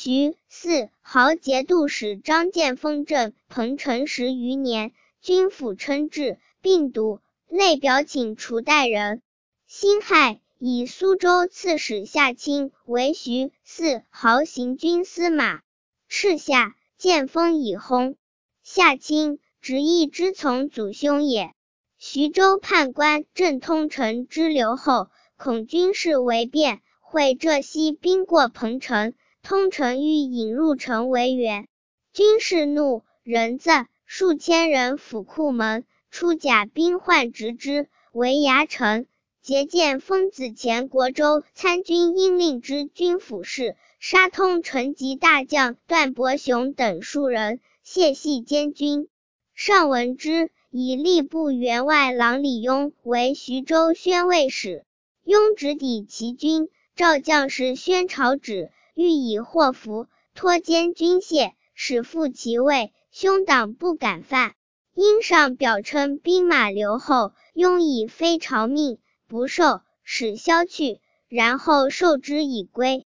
徐4豪节度使张建封镇彭城10余年，军府称制，并笃类表请除代人。辛亥，以苏州刺史夏卿为徐4豪行军司马，敕下，建封以薨。夏卿，直邑之从祖兄也。徐州判官郑通城之留后，恐军事为变，会浙西兵过彭城，通城欲引入城为援。军士怒，人字数千人府库门，出甲兵患执之，为衙城。节见封子前国州参军应令之军府事，杀通城及大将段伯雄等数人，谢系监军。上闻之，以吏部员外郎李邕为徐州宣慰使。邕直抵其军，召将士宣朝旨，欲以祸福，托监军械，使复其位，兄党不敢犯。因上表称兵马留后，邕以非朝命，不受，使消去，然后受之以归。